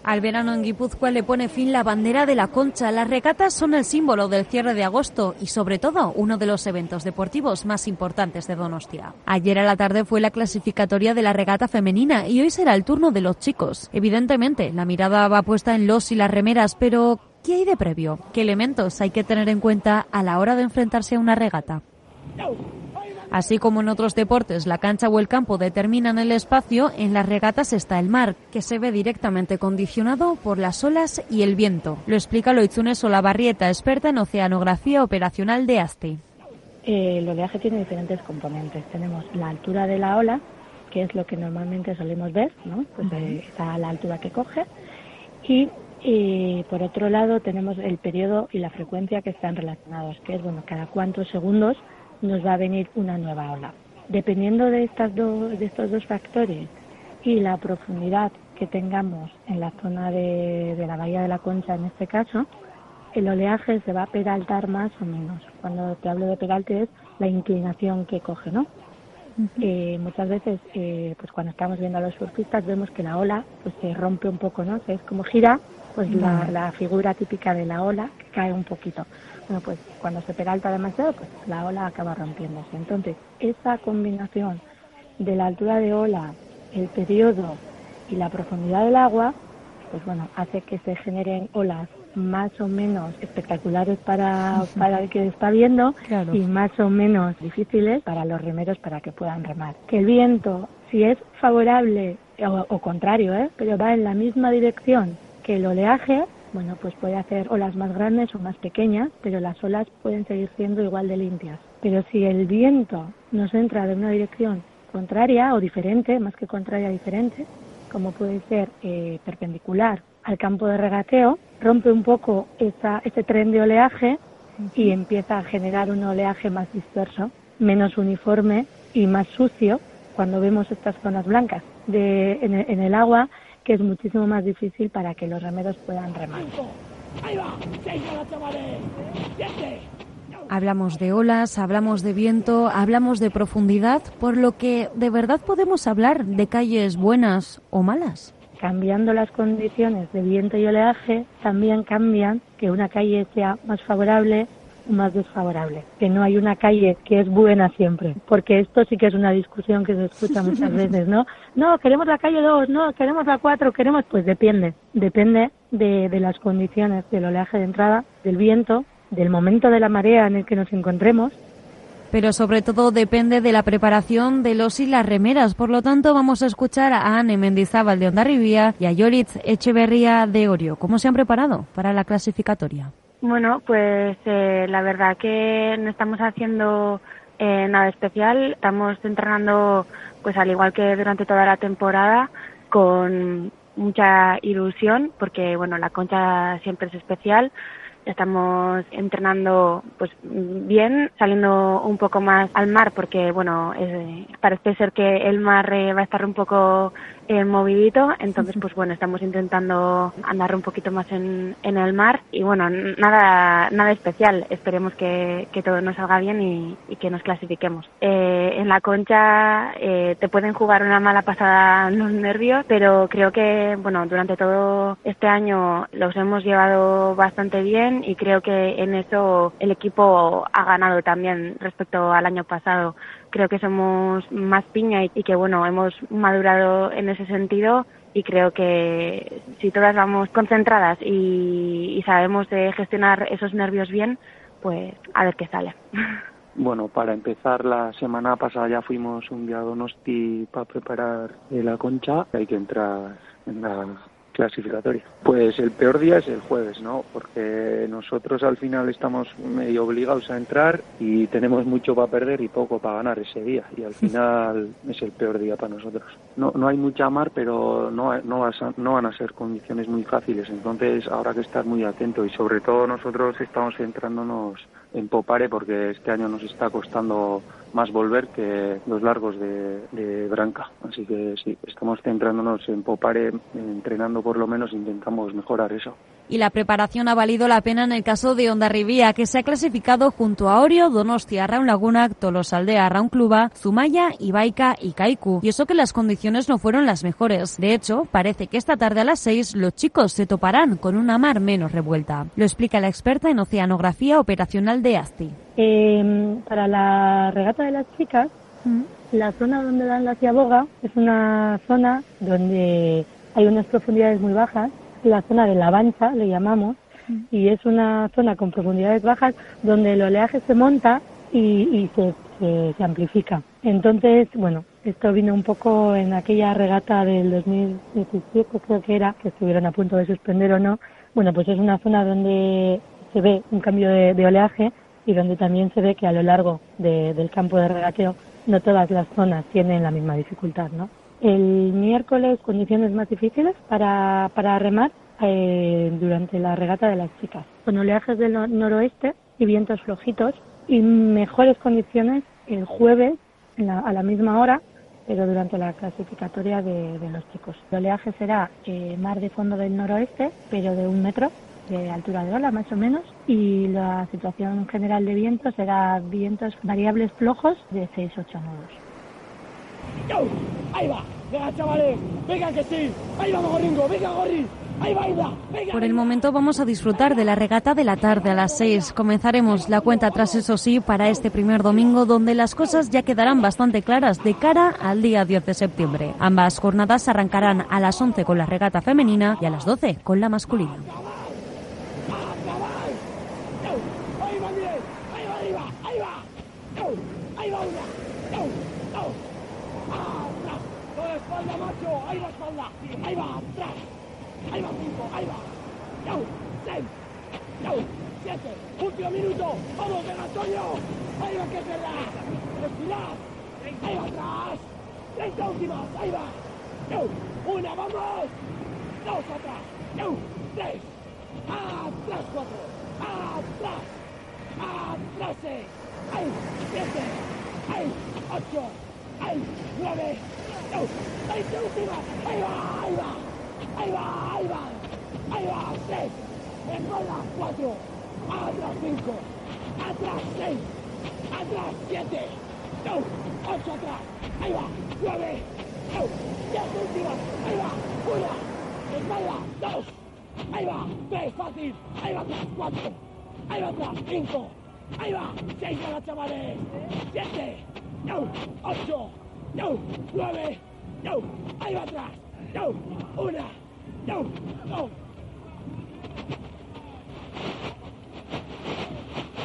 Al verano en Guipúzcoa le pone fin la bandera de la Concha. Las regatas son el símbolo del cierre de agosto y, sobre todo, uno de los eventos deportivos más importantes de Donostia. Ayer a la tarde fue la clasificatoria de la regata femenina y hoy será el turno de los chicos. Evidentemente, la mirada va puesta en los y las remeras, pero ¿qué hay de previo? ¿Qué elementos hay que tener en cuenta a la hora de enfrentarse a una regata? Así como en otros deportes la cancha o el campo determinan el espacio, en las regatas está el mar, que se ve directamente condicionado por las olas y el viento. Lo explica Loitzune Solabarrieta, experta en oceanografía operacional de ASTI. El oleaje tiene diferentes componentes. Tenemos la altura de la ola, que es lo que normalmente solemos ver, ¿no? Pues está a la altura que coge. Y por otro lado tenemos el periodo y la frecuencia que están relacionados, que es, bueno, cada cuántos segundos nos va a venir una nueva ola. Dependiendo de estos dos factores y la profundidad que tengamos en la zona de la bahía de la Concha, en este caso, el oleaje se va a peraltar más o menos. Cuando te hablo de peralte es la inclinación que coge, ¿no? Muchas veces, pues cuando estamos viendo a los surfistas vemos que la ola pues se rompe un poco, ¿no? Es como gira, pues la figura típica de la ola que cae un poquito. Bueno, pues cuando se peralta demasiado, pues la ola acaba rompiéndose. Entonces, esa combinación de la altura de ola, el periodo y la profundidad del agua, pues bueno, hace que se generen olas más o menos espectaculares para el que está viendo, claro, y más o menos difíciles para los remeros para que puedan remar. Que el viento, si es favorable o contrario, pero va en la misma dirección que el oleaje, bueno, pues puede hacer olas más grandes o más pequeñas, pero las olas pueden seguir siendo igual de limpias. Pero si el viento nos entra de una dirección contraria o diferente, más que contraria, diferente, como puede ser perpendicular al campo de regateo, rompe un poco ese tren de oleaje y empieza a generar un oleaje más disperso, menos uniforme y más sucio cuando vemos estas zonas blancas en el agua, que es muchísimo más difícil para que los remeros puedan remar. Hablamos de olas, hablamos de viento, hablamos de profundidad, por lo que de verdad podemos hablar de calles buenas o malas. Cambiando las condiciones de viento y oleaje, también cambian que una calle sea más favorable o más desfavorable. Que no hay una calle que es buena siempre, porque esto sí que es una discusión que se escucha muchas veces, ¿no? No, queremos la calle 2, no, queremos la 4, queremos... Pues depende de las condiciones del oleaje de entrada, del viento, del momento de la marea en el que nos encontremos. Pero sobre todo depende de la preparación de los y las remeras. Por lo tanto, vamos a escuchar a Anne Mendizábal de Hondarribía y a Yoritz Echeverría de Orio. ¿Cómo se han preparado para la clasificatoria? Bueno, pues la verdad que no estamos haciendo nada especial. Estamos entrenando, pues al igual que durante toda la temporada, con mucha ilusión, porque bueno, la Concha siempre es especial. Estamos entrenando pues bien, saliendo un poco más al mar porque bueno, parece ser que el mar va a estar un poco movidito, entonces pues bueno, estamos intentando andar un poquito más en el mar y bueno, nada especial, esperemos que todo nos salga bien y que nos clasifiquemos. En la Concha te pueden jugar una mala pasada los nervios, pero creo que bueno, durante todo este año los hemos llevado bastante bien y creo que en eso el equipo ha ganado también respecto al año pasado. Creo que somos más piña y que bueno, hemos madurado en ese sentido y creo que si todas vamos concentradas y sabemos gestionar esos nervios bien, pues a ver qué sale. Bueno, para empezar, la semana pasada ya fuimos un día a Donosti para preparar la Concha. Hay que entrar en la clasificatoria. Pues el peor día es el jueves, ¿no? Porque nosotros al final estamos medio obligados a entrar y tenemos mucho para perder y poco para ganar ese día. Y al final es el peor día para nosotros. No hay mucha mar, pero no van a ser condiciones muy fáciles. Entonces habrá que estar muy atento y sobre todo nosotros estamos centrándonos en Popare porque este año nos está costando más volver que los largos de branca. Así que sí, estamos centrándonos en Popare, entrenando por lo menos, intentamos mejorar eso. Y la preparación ha valido la pena en el caso de Hondarribia, que se ha clasificado junto a Orio, Donostia, Arraun Lagunak, Tolosaldea, Arraun Cluba, Zumaya, Ibaica y Kaiku. Y eso que las condiciones no fueron las mejores. De hecho, parece que esta tarde a las 6 los chicos se toparán con una mar menos revuelta. Lo explica la experta en oceanografía operacional de ASTI. Para la regata de las chicas, la zona donde dan la ciaboga es una zona donde hay unas profundidades muy bajas, la zona de la Bancha le llamamos, y es una zona con profundidades bajas donde el oleaje se monta y se amplifica. Entonces, bueno, esto vino un poco en aquella regata del 2017, creo que era, que estuvieron a punto de suspender o no. Bueno, pues es una zona donde se ve un cambio de oleaje y donde también se ve que a lo largo del campo de regateo no todas las zonas tienen la misma dificultad, ¿no? El miércoles condiciones más difíciles para remar durante la regata de las chicas, con oleajes del noroeste y vientos flojitos, y mejores condiciones el jueves a la misma hora, pero durante la clasificatoria de los chicos. El oleaje será mar de fondo del noroeste, pero de 1 metro de altura de ola más o menos, y la situación general de viento será vientos variables flojos de 6-8 nudos. ¡Yo! ¡Ahí va! ¡Venga, chavales! ¡Venga que sí! ¡Ahí vamos, Gorringo! ¡Venga, Gorri! ¡Ahí va, ahí va! ¡Venga! Por el momento vamos a disfrutar de la regata de la tarde a las 6. Comenzaremos la cuenta atrás, eso sí, para este primer domingo, donde las cosas ya quedarán bastante claras de cara al día 10 de septiembre. Ambas jornadas arrancarán a las 11 con la regata femenina y a las 12 con la masculina. ¡Ahí va espalda! ¡Ahí va! ¡Atrás! ¡Ahí va 5! ¡Ahí va! ¡Yau! 6! ¡Yau! 7! ¡Último minuto! ¡Vamos, venga, Antonio! ¡Ahí va, que es verdad! ¡Respirad! ¡Ahí va atrás! 30 últimas! ¡Ahí va! ¡Yau! 1! ¡Vamos! 2 atrás! ¡Yau! 3! ¡Atrás 4! ¡Atrás! ¡Atrás 6! ¡Ahí! 7! ¡Ahí! 8! ¡Ahí! 9! ¡Yau! 20 últimas! ¡Ahí va! ¡Ahí va! ¡Ahí va! ¡Ahí va! ¡Ahí va! 6! ¡Espalda! 4! ¡Atrás 5! ¡Atrás 6! ¡Atrás 7! ¡Yau! 8 atrás! ¡Ahí va! 9! ¡Yau! 10 últimas! ¡Ahí va! 1! ¡Espalda! 2! ¡Ahí va! 3! ¡Fácil! ¡Ahí va atrás! 4! ¡Ahí va atrás! 5! ¡Ahí va! 6 a las chavales! 7! ¡Yau! 8! ¡Yau! 9! ¡Yau! ¡Ahí va atrás! ¡Yau! 1! ¡Yau! ¡Go!